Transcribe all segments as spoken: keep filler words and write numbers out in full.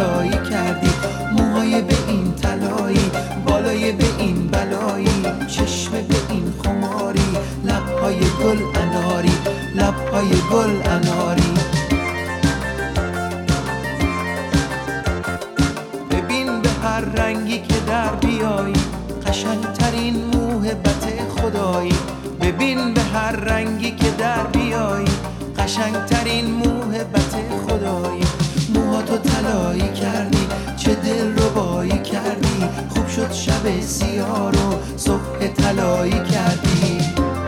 طلایی کردی، موهای به این طلایی، بالای به این بلایی، چشم به این خماری، لبهای گل اناری، لبهای گل اناری. ببین به هر رنگی که در بیایی، قشنگترین موهبت خدایی. ببین به هر رنگی که در بیایی، قشنگترین موهبت خدایی. موهاتو طلایی کردی، چه دل ربایی کردی، خوب شد شب سیاه رو صبح طلایی کردی.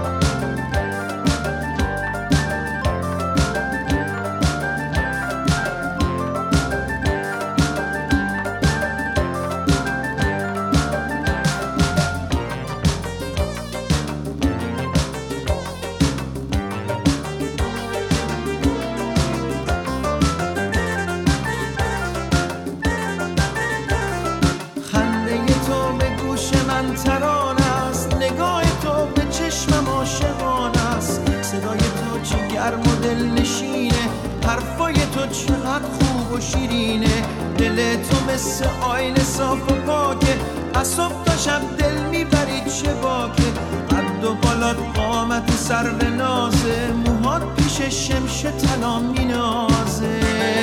تران است، نگاه تو به چشمم عاشقانه است، صدای تو چه گرم و دل نشینه، حرفای تو چقدر خوب و شیرینه، دل تو مثل آینه صاف و پاکه، از صبح تا شب دل میبری چه باکه، قد و بالات قامت سرو نازه، موهات پیش شمش طلا مینازه.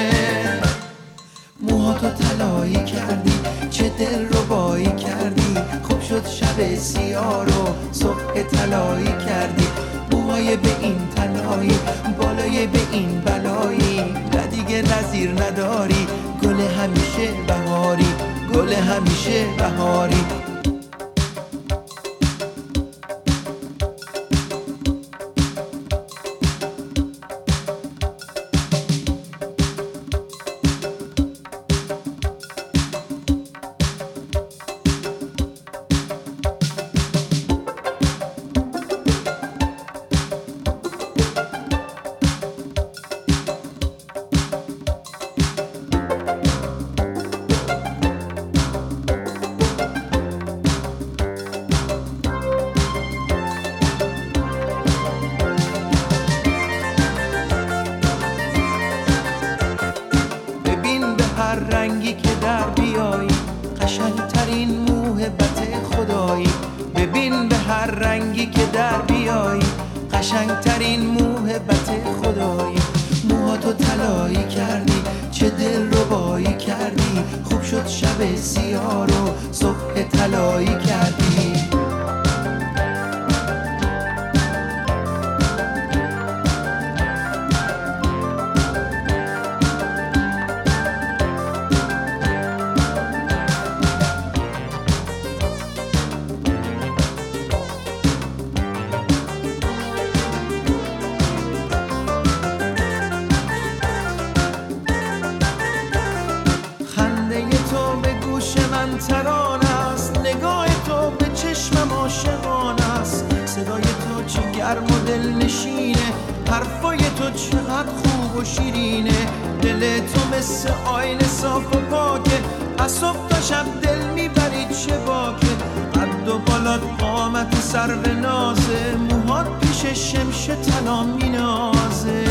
موهاتو طلایی کردی، چه دل ربایی کردی، خوب شد شب سیاه رو صبح طلایی کردی. موهای به این طلایی، بالای به این بلایی، نه دیگه نظیر نداری، گل همیشه بهاری، گل همیشه بهاری. هر رنگی که در بیایی، قشنگترین موهبت خدایی. ببین به هر رنگی که در بیایی، قشنگترین موهبت خدایی. موهاتو طلایی کردی، چه دل ربایی کردی، خوب شد شب سیاه رو صبح طلایی کردی. تران است، نگاه تو به چشمم عاشقانه است، صدای تو چه گرم و دل نشینه، حرفای تو چقدر خوب و شیرینه، دل تو مثل آینه صاف و پاکه، از صبح تا شب دل میبری چه باکه، قد و بالات قامت سرو نازه، موهات پیش شمش طلا مینازه.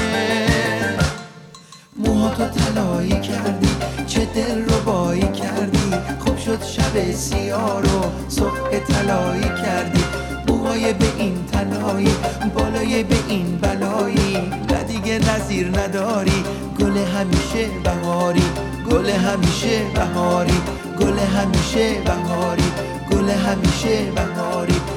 موهاتو طلایی کردی، چه دل ربایی کردی، خوب شد شب سیاه رو صبح طلایی کردی. موهای به این طلایی، بالای به این بلایی، نه دیگه نظیر نداری، گل همیشه بهاری، گل همیشه بهاری، گل همیشه بهاری، گل همیشه بهاری.